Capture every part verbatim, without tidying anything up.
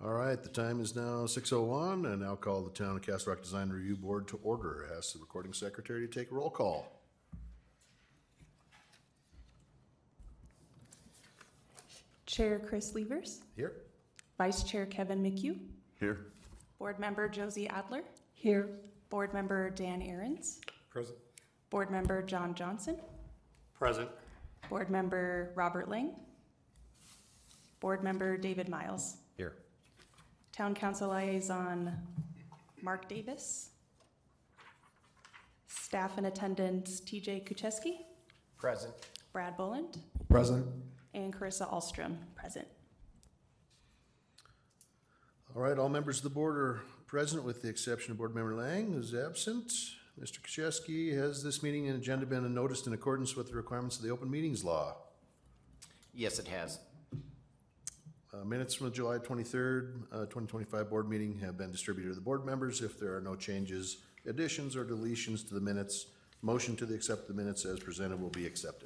All right, the time is now six oh one, and I'll call the Town of Castle Rock Design Review Board to order. Ask the recording secretary to take a roll call. Chair Chris Levers. Here. Vice Chair Kevin McHugh. Here. Board Member Josie Adler. Here. Board Member Dan Ahrens. Present. Board Member John Johnson. Present. Board Member Robert Lang. Board Member David Miles. Here. Town Council Liaison Mark Davis. Staff in attendance T J Kucheski. Present. Brad Boland. Present. And Carissa Alstrom, present. All right, all members of the board are present with the exception of Board Member Lang, who's absent. Mister Kucheski, has this meeting and agenda been noticed in accordance with the requirements of the Open Meetings Law? Yes, it has. Uh, minutes from the July twenty-third, uh, twenty twenty-five board meeting have been distributed to the board members. If there are no changes, additions, or deletions to the minutes, motion to the accept the minutes as presented will be accepted.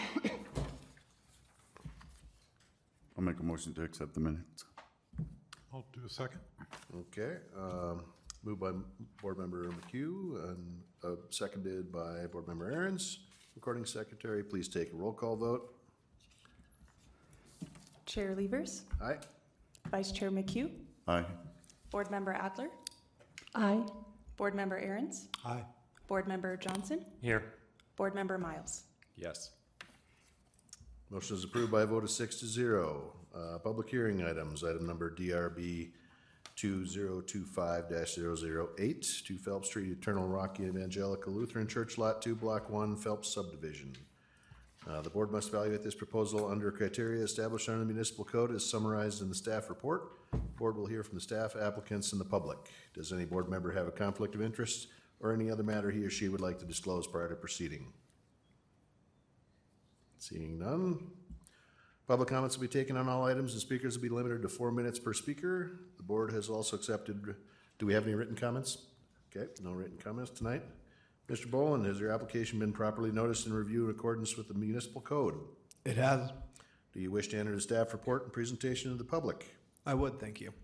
I'll make a motion to accept the minutes. I'll do a second. Okay, um, moved by Board Member McHugh and uh, seconded by Board Member Ahrens. Recording secretary, please take a roll call vote. Chair Levers. Aye. Vice Chair McHugh. Aye. Board Member Adler. Aye. Board Member Ahrens. Aye. Board Member Johnson. Here. Board Member Miles. Yes. Motion is approved by a vote of six to zero. Uh, public hearing items, item number D R B two zero two five dash zero zero eight, two Phelps Street, Eternal Rock Evangelical Lutheran Church, Lot two, Block one, Phelps Subdivision. Uh, the board must evaluate this proposal under criteria established under the municipal code as summarized in the staff report. The board will hear from the staff, applicants, and the public. Does any board member have a conflict of interest or any other matter he or she would like to disclose prior to proceeding? Seeing none. Public comments will be taken on all items and speakers will be limited to four minutes per speaker. The board has also accepted, do we have any written comments? Okay, no written comments tonight. Mister Boland, has your application been properly noticed and reviewed in accordance with the municipal code? It has. Do you wish to enter the staff report and presentation to the public? I would, thank you.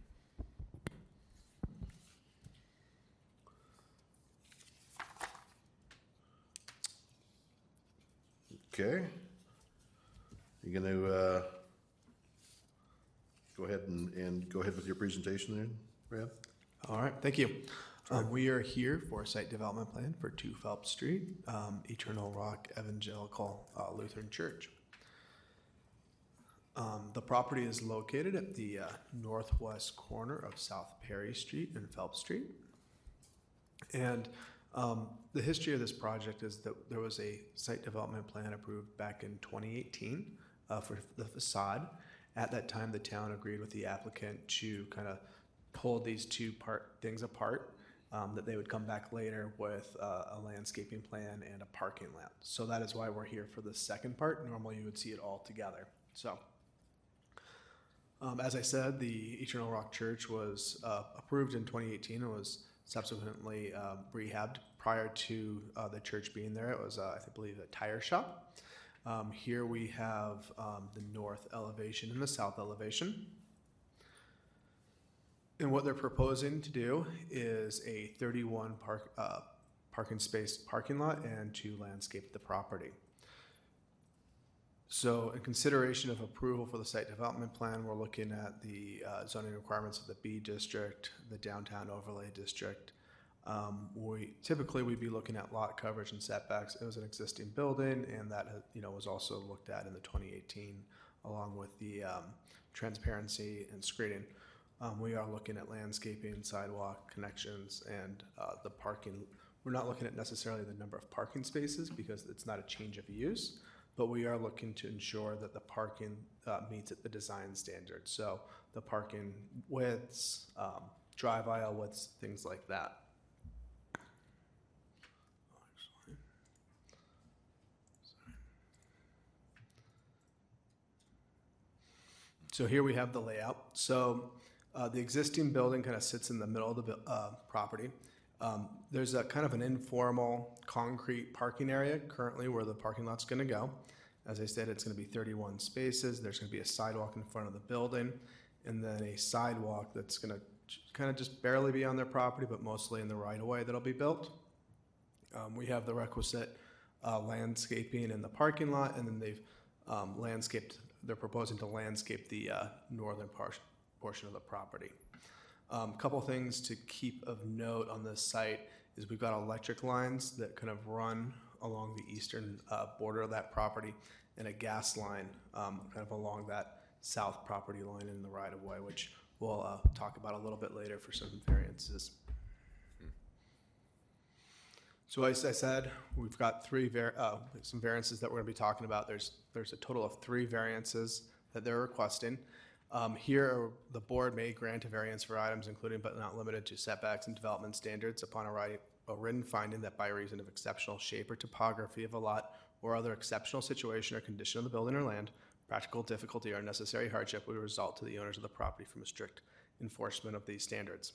Okay. You gonna uh, go ahead and, and go ahead with your presentation then, Brad? All right, thank you. Um, we are here for a site development plan for two Phelps Street, um, Eternal Rock Evangelical uh, Lutheran Church. Um, the property is located at the uh, northwest corner of South Perry Street and Phelps Street. And um, the history of this project is that there was a site development plan approved back in twenty eighteen uh, for the facade. At that time, the town agreed with the applicant to kind of pull these two part things apart, um, that they would come back later with uh, a landscaping plan and a parking lot. So that is why we're here for the second part. Normally you would see it all together. So um, as I said, the Eternal Rock Church was uh, approved in twenty eighteen and was subsequently uh, rehabbed. Prior to uh, the church being there, it was, uh, I believe, a tire shop. Um, here we have um, the north elevation and the south elevation. And what they're proposing to do is a thirty-one park, uh, parking space parking lot and to landscape the property. So in consideration of approval for the site development plan, we're looking at the uh, zoning requirements of the B district, the downtown overlay district. Um, we typically we'd be looking at lot coverage and setbacks. It was an existing building, and that you know was also looked at in the twenty eighteen, along with the um, transparency and screening. Um, we are looking at landscaping, sidewalk connections, and uh, the parking. We're not looking at necessarily the number of parking spaces because it's not a change of use, but we are looking to ensure that the parking uh, meets the design standards. So the parking widths, um, drive aisle widths, things like that. So here we have the layout. So uh, the existing building kind of sits in the middle of the uh, property. Um, there's a kind of an informal concrete parking area currently where the parking lot's going to go. As I said, it's going to be thirty-one spaces. There's going to be a sidewalk in front of the building. and then a sidewalk that's going to kind of just barely be on their property, but mostly in the right-of-way that'll be built. Um, we have the requisite uh, landscaping in the parking lot, and then they've um, landscaped, they're proposing to landscape the uh, northern par- portion of the property. A um, couple things to keep of note on this site is we've got electric lines that kind of run along the eastern uh, border of that property, and a gas line um, kind of along that south property line in the right-of-way, which we'll uh, talk about a little bit later for some variances. So as I said, we've got three var- uh, some variances that we're going to be talking about. There's there's a total of three variances that they're requesting. Um, here, the board may grant a variance for items including but not limited to setbacks and development standards upon a, writing, a written finding that by reason of exceptional shape or topography of a lot or other exceptional situation or condition of the building or land, practical difficulty or unnecessary hardship would result to the owners of the property from a strict enforcement of these standards.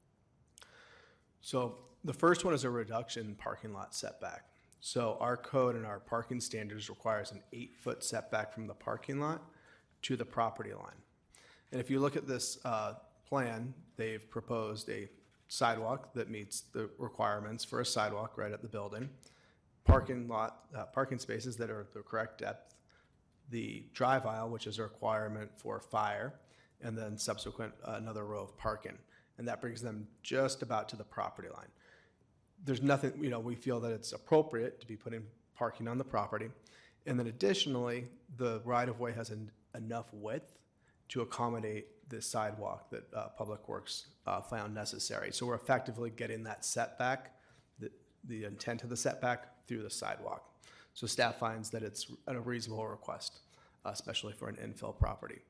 So the first one is a reduction in parking lot setback. So our code and our parking standards requires an eight-foot setback from the parking lot to the property line. And if you look at this uh, plan, they've proposed a sidewalk that meets the requirements for a sidewalk right at the building, parking lot, uh, parking spaces that are the correct depth, the drive aisle, which is a requirement for fire, and then subsequent uh, another row of parking. And that brings them just about to the property line. There's nothing, you know, we feel that it's appropriate to be putting parking on the property. And then additionally, the right-of-way has an, enough width to accommodate this sidewalk that uh, Public Works uh, found necessary. So we're effectively getting that setback, the, the intent of the setback through the sidewalk. So staff finds that it's a reasonable request, uh, especially for an infill property.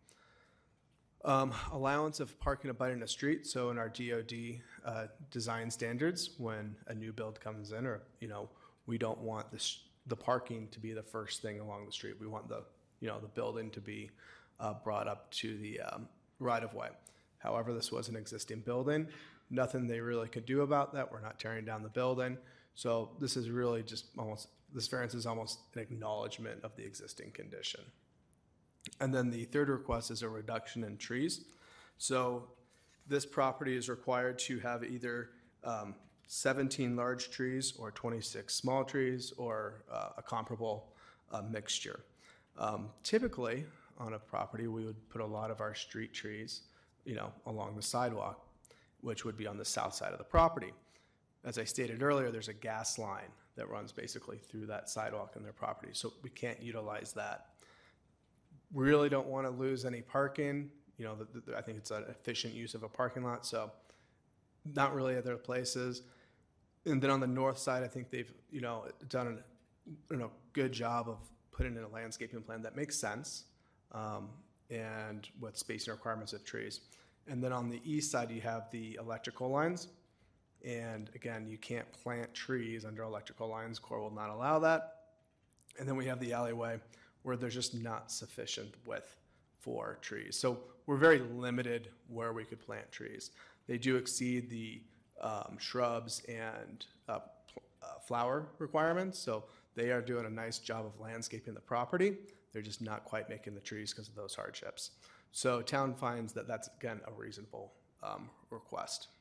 Um, allowance of parking abutting a street. So in our D O D uh, design standards, when a new build comes in, or you know, we don't want this, the parking to be the first thing along the street. We want the you know the building to be uh, brought up to the um, right of way. However, this was an existing building. Nothing they really could do about that. We're not tearing down the building. So this is really just almost this variance is almost an acknowledgement of the existing condition. And then the third request is a reduction in trees. So this property is required to have either um, seventeen large trees or twenty-six small trees or uh, a comparable uh, mixture. Um, typically, on a property, we would put a lot of our street trees, you know, along the sidewalk, which would be on the south side of the property. As I stated earlier, there's a gas line that runs basically through that sidewalk in their property, so we can't utilize that. We really don't want to lose any parking. You know, the, the, I think it's an efficient use of a parking lot, so not really other places. And then on the north side, I think they've, you know, done an, you know, good job of putting in a landscaping plan that makes sense, um, and with spacing requirements of trees. And then on the east side, you have the electrical lines. And again, you can't plant trees under electrical lines. Corps will not allow that. And then we have the alleyway, where there's just not sufficient width for trees. So we're very limited where we could plant trees. They do exceed the um, shrubs and uh, uh, flower requirements, so they are doing a nice job of landscaping the property. They're just not quite making the trees because of those hardships. So town finds that that's, again, a reasonable um, request.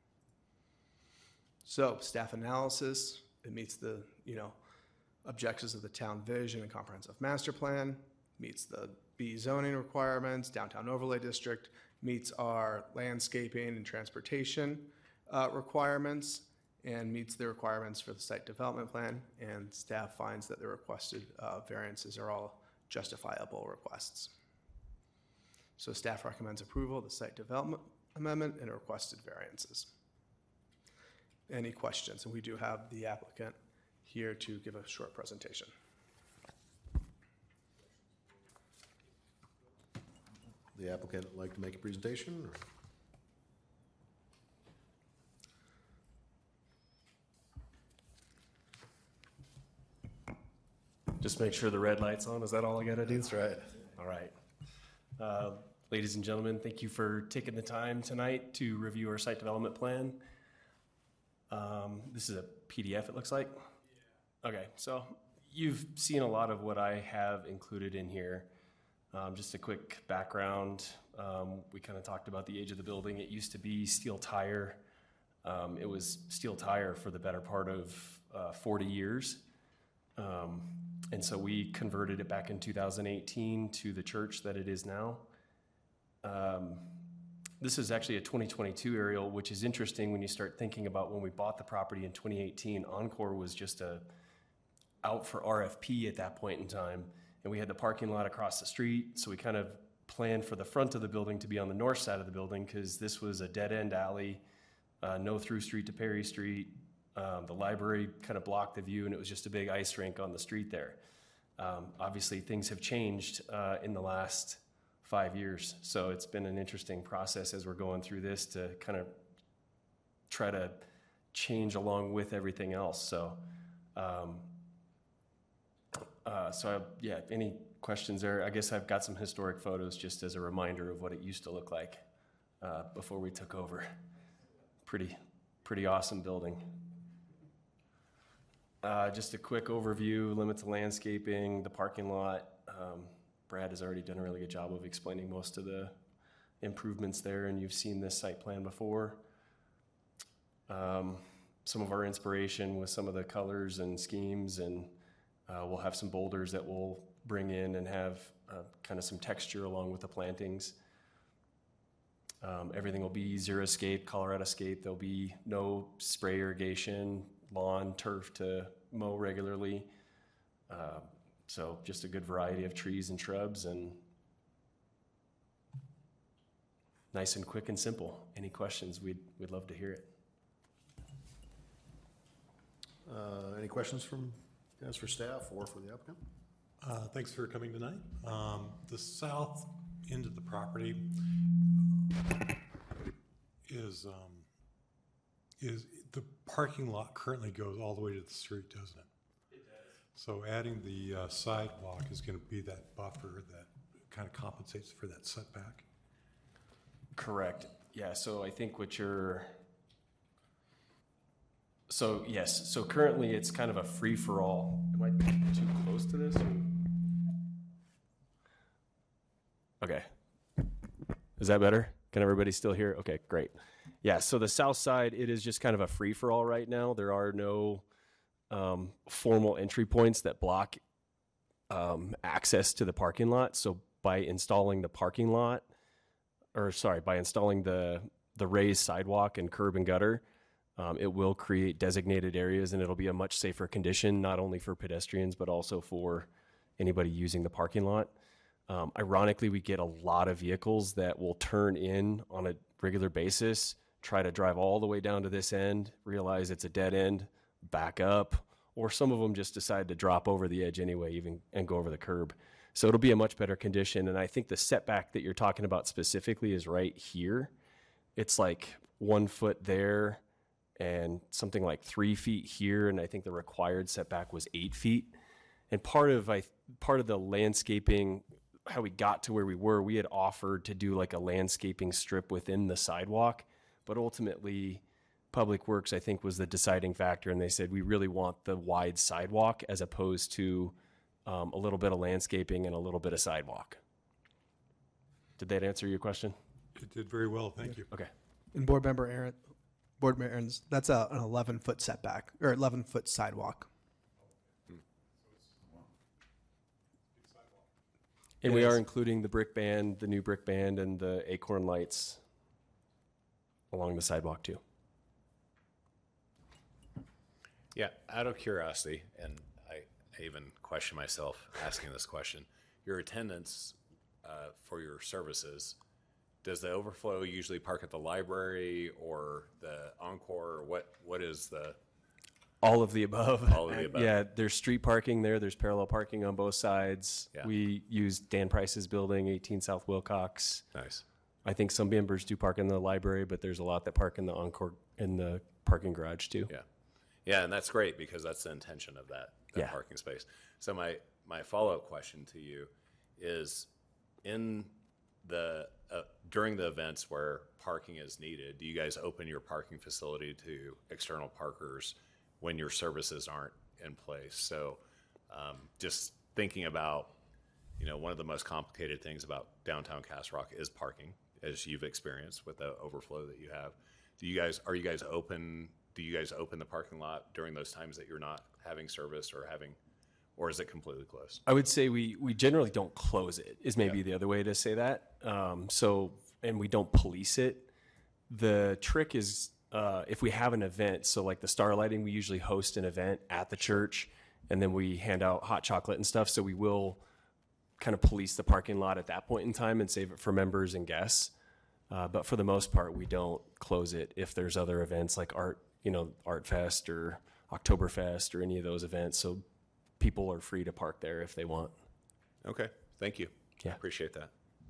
So staff analysis, it meets the, you know, objectives of the town vision and comprehensive master plan, meets the B zoning requirements, downtown overlay district, meets our landscaping and transportation uh, requirements, and meets the requirements for the site development plan, and staff finds that the requested uh, variances are all justifiable requests. So staff recommends approval of the site development amendment and requested variances. Any questions? And we do have the applicant here to give a short presentation. The applicant would like to make a presentation? Or? Just make sure the red light's on. Is that all I gotta do? That's right. All right. Uh, ladies and gentlemen, thank you for taking the time tonight to review our site development plan. Um, this is a P D F, it looks like. Okay, so you've seen a lot of what I have included in here. Um, just a quick background. Um, we kind of talked about the age of the building. It used to be steel tire. Um, it was steel tire for the better part of uh, forty years. Um, and so we converted it back in two thousand eighteen to the church that it is now. Um, this is actually a twenty twenty-two aerial, which is interesting when you start thinking about when we bought the property in twenty eighteen. Encore was just a out for R F P at that point in time, and we had the parking lot across the street, so we kind of planned for the front of the building to be on the north side of the building because this was a dead-end alley, uh, no through street to Perry Street. Um, the library kind of blocked the view, and it was just a big ice rink on the street there. Um, obviously, things have changed uh, in the last five years, so it's been an interesting process as we're going through this to kind of try to change along with everything else. So, um, uh, so I, yeah, any questions there? I guess I've got some historic photos just as a reminder of what it used to look like uh, before we took over. Pretty, pretty awesome building. Uh, just a quick overview, limits of landscaping, the parking lot. Um, Brad has already done a really good job of explaining most of the improvements there, and you've seen this site plan before. Um, some of our inspiration with some of the colors and schemes, and uh, we'll have some boulders that we'll bring in and have uh, kind of some texture along with the plantings. Um, everything will be Xeriscape, Coloradoscape. There'll be no spray irrigation, lawn, turf to mow regularly. Uh, so just a good variety of trees and shrubs, and nice and quick and simple. Any questions? We'd, we'd love to hear it. Uh, Any questions from guys for staff or for the applicant? Uh, Thanks for coming tonight. Um, The south end of the property is, um, is, the parking lot currently goes all the way to the street, doesn't it? It does. So adding the uh, sidewalk is going to be that buffer that kind of compensates for that setback. Correct. Yeah, so I think what you're, so yes, so currently it's kind of a free-for-all. Am I too close to this? Okay. Is that better? Can everybody still hear? Okay, great. Yeah, so the south side, it is just kind of a free-for-all right now. There are no um, formal entry points that block um, access to the parking lot. So by installing the parking lot, or sorry, by installing the, the raised sidewalk and curb and gutter, um, it will create designated areas, and it'll be a much safer condition, not only for pedestrians, but also for anybody using the parking lot. Um, ironically, we get a lot of vehicles that will turn in on a regular basis, try to drive all the way down to this end, realize it's a dead end, back up, or some of them just decide to drop over the edge anyway, even and go over the curb. So it'll be a much better condition. And I think the setback that you're talking about specifically is right here. It's like one foot there and something like three feet here. And I think the required setback was eight feet. And part of I part of the landscaping, how we got to where we were, we had offered to do like a landscaping strip within the sidewalk, but ultimately Public Works, I think, was the deciding factor. And they said, we really want the wide sidewalk as opposed to um, a little bit of landscaping and a little bit of sidewalk. Did that answer your question? It did very well, thank you. Okay. And board member Aaron, board member Aaron's, that's a, an eleven foot setback or eleven foot sidewalk. And It we are is. including the brick band, the new brick band, and the acorn lights along the sidewalk too. Yeah, out of curiosity, and I, I even question myself asking this question, your attendance uh, for your services, does the overflow usually park at the library or the Encore, or what, what is the, All of the above. All of the above. Yeah, there's street parking there. There's parallel parking on both sides. Yeah. We use Dan Price's building, eighteen South Wilcox. nice, I think some members do park in the library, but there's a lot that park in the Encore, in the parking garage too. yeah. Yeah, and that's great because that's the intention of that, that Yeah. parking space. So my, my follow-up question to you is, in the, uh, during the events where parking is needed, do you guys open your parking facility to external parkers when your services aren't in place? So um, just thinking about you know, one of the most complicated things about downtown Castle Rock is parking, as you've experienced with the overflow that you have. Do you guys, are you guys open, do you guys open the parking lot during those times that you're not having service or having, or is it completely closed? I would say we, we generally don't close it, is maybe the other way to say that. Um, so, and we don't police it. The trick is uh, if we have an event, so like the star lighting, we usually host an event at the church, and then we hand out hot chocolate and stuff. So we will kind of police the parking lot at that point in time and save it for members and guests. Uh, but for the most part, we don't close it if there's other events like art, you know, Art Fest or Oktoberfest or any of those events. So people are free to park there if they want. Okay, thank you. Yeah. Appreciate that.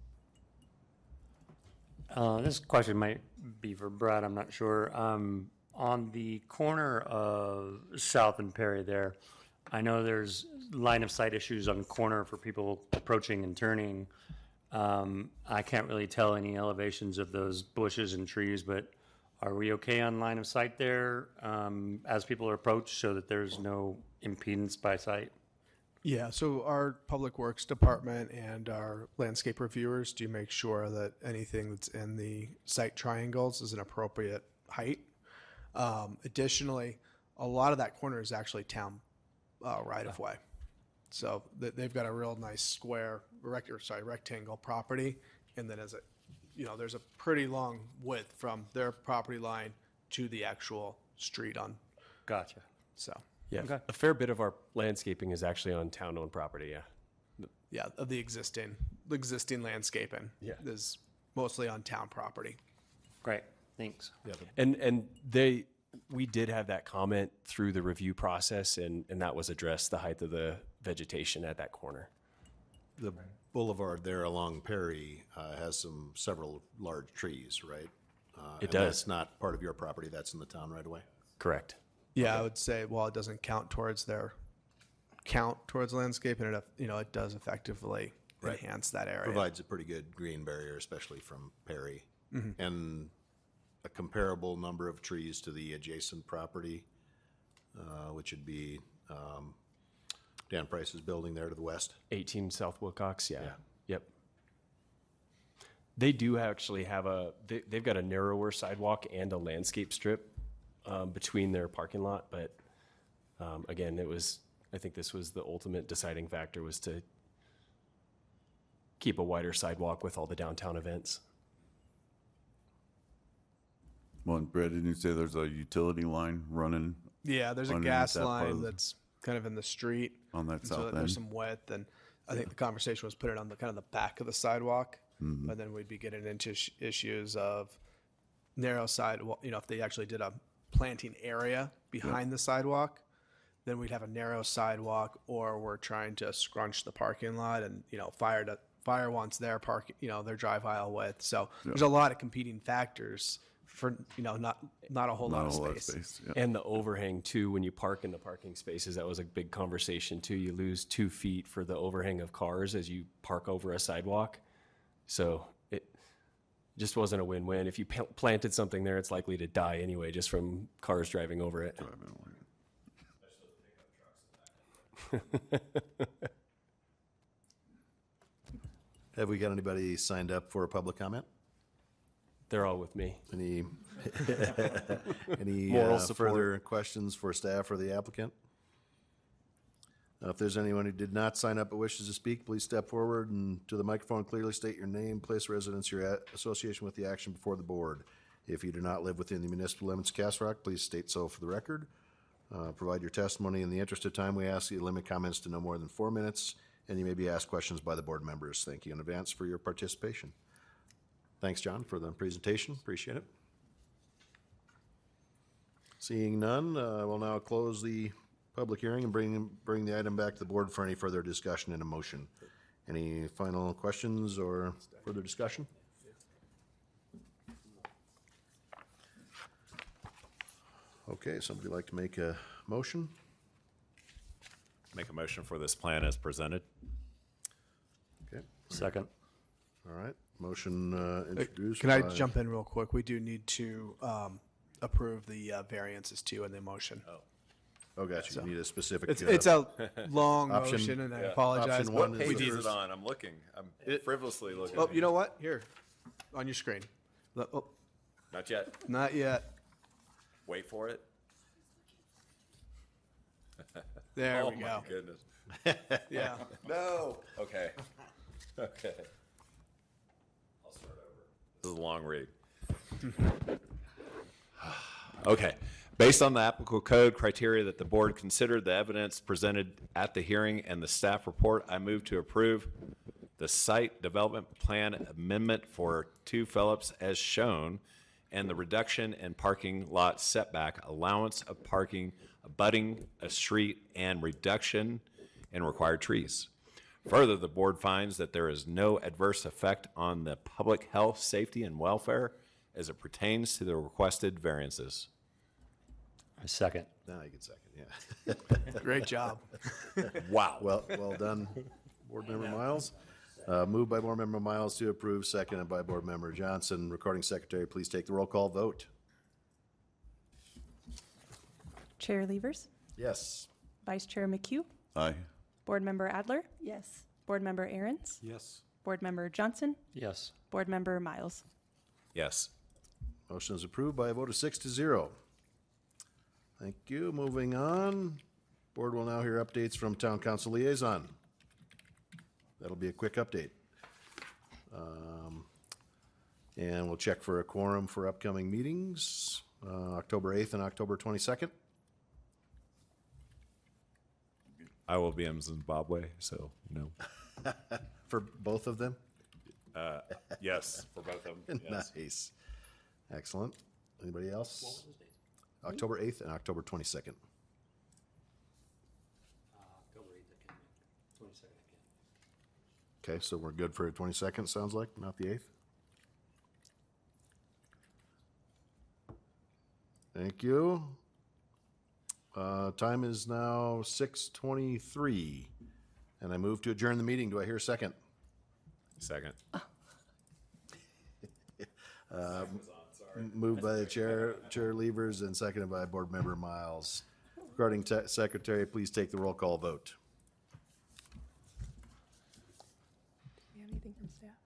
Uh, this question might be for Brad, I'm not sure. Um, on the corner of South and Perry there, I know there's line of sight issues on the corner for people approaching and turning. Um, I can't really tell any elevations of those bushes and trees, but are we okay on line of sight there um, as people approach so that there's no impedance by sight? Yeah, so our Public Works Department and our landscape reviewers do make sure that anything that's in the site triangles is an appropriate height. Um, additionally, a lot of that corner is actually town uh, right of way. So th- they've got a real nice square, rect- or sorry, rectangle property. And then as a, you know, there's a pretty long width from their property line to the actual street on, Gotcha. so. Yeah, Okay. a fair bit of our landscaping is actually on town-owned property, yeah. Yeah, of the existing, the existing landscaping. Yeah. Is mostly on town property. Great, thanks. And and they, we did have that comment through the review process, and, and that was addressed, the height of the vegetation at that corner. The boulevard there along Perry uh, has some, several large trees, right? Uh, It and does. That's not part of your property, that's in the town right away? Correct. Yeah, I would say, well, it doesn't count towards their count towards landscape, and it, you know, it does effectively Right. enhance that area. Provides a pretty good green barrier, especially from Perry. Mm-hmm. And a comparable number of trees to the adjacent property, uh, which would be um, Dan Price's building there to the west. eighteen South Wilcox, yeah. Yeah. Yep. They do actually have a, they, they've got a narrower sidewalk and a landscape strip um, between their parking lot, but um, again, it was, I think this was the ultimate deciding factor, was to keep a wider sidewalk with all the downtown events. Well, and Brad, didn't you say there's a utility line running Yeah, there's a underneath gas that part line of the- that's kind of in the street. on that and so south that there's end? some width, and I think the conversation was put it on the kind of the back of the sidewalk, Mm-hmm. and then we'd be getting into sh- issues of narrow sidewalk. You know, if they actually did a planting area behind the sidewalk, then we'd have a narrow sidewalk, or we're trying to scrunch the parking lot, and you know, fire to fire wants their park, you know, their drive aisle width. So there's a lot of competing factors for you know not not a whole Not lot a of whole lot space. of space. Yeah. And the overhang too, when you park in the parking spaces, that was a big conversation too. You lose two feet for the overhang of cars as you park over a sidewalk. So it just wasn't a win-win. If you p- planted something there, it's likely to die anyway, just from cars driving over it. Have we got anybody signed up for a public comment? They're all with me. Any, any Moral uh, support. further questions for staff or the applicant? Uh, If there's anyone who did not sign up but wishes to speak, please step forward and to the microphone clearly state your name, place of residence, your a- association with the action before the board. If you do not live within the municipal limits of Castle Rock, please state so for the record. Uh, Provide your testimony. In the interest of time, we ask you to limit comments to no more than four minutes, and you may be asked questions by the board members. Thank you in advance for your participation. Thanks, John, for the presentation. Appreciate it. Seeing none, uh, we'll now close the public hearing and bring, bring the item back to the board for any further discussion and a motion. Any final questions or further discussion? Okay, somebody like to make a motion? Make a motion for this plan as presented. Okay, Second. all right. Motion uh, introduced. Can I by- jump in real quick? We do need to um, approve the uh, variances too in the motion. Oh, gotcha. You need a specific. It's, uh, it's a long option- motion, and I yeah. apologize. Option but one is Page the is first- it on? I'm looking. I'm frivolously looking. Oh, you know what? Here, on your screen. Look, oh, Not yet. not yet. Wait for it. There oh we my go. goodness. Yeah. No. Okay. Okay. I'll start over. This is a long read. Okay. Based on the applicable code criteria that the board considered, the evidence presented at the hearing, and the staff report, I move to approve the site development plan amendment for Two Phillips as shown, and the reduction in parking lot setback, allowance of parking abutting a street, and reduction in required trees. Further, the board finds that there is no adverse effect on the public health, safety, and welfare as it pertains to the requested variances. A second. Now you can second, yeah. Great job. Wow. Well, well done, Board Member Miles. Uh, moved by Board Member Miles to approve, seconded by Board Member Johnson. Recording Secretary, please take the roll call vote. Chair Levers, Yes. Vice Chair McHugh, Aye. Board Member Adler. Yes. Board Member Aaron's, Yes. Board Member Johnson, Yes. Board Member Miles. Yes. Motion is approved by a vote of six to zero. Thank you. Moving on. Board will now hear updates from Town Council Liaison. That'll be a quick update. Um, And we'll check for a quorum for upcoming meetings, uh, October eighth and October twenty-second. I will be in Zimbabwe, so no. For both of them? Yes, for both of them. Yes. Nice. Excellent. Anybody else? October eighth and October twenty-second. Okay, so we're good for twenty-second, sounds like, not the eighth? Thank you. Uh, time is now six twenty-three, and I move to adjourn the meeting. Do I hear a second? Second. Moved by the chair, Chair Levers, and seconded by Board Member Miles. Regarding te- Secretary, please take the roll call vote. Do we have anything from staff?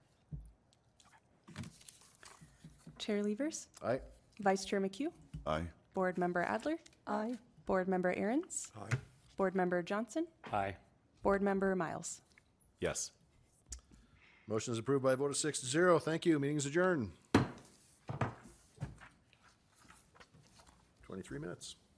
Chair Levers, Aye? Vice Chair McHugh, Aye. Board Member Adler. Aye. Board Member Aaron's, Aye. Board Member Johnson, Aye. Board Member Miles. Yes. Motion is approved by a vote of six to zero. Thank you. Meeting is adjourned. Twenty-three minutes.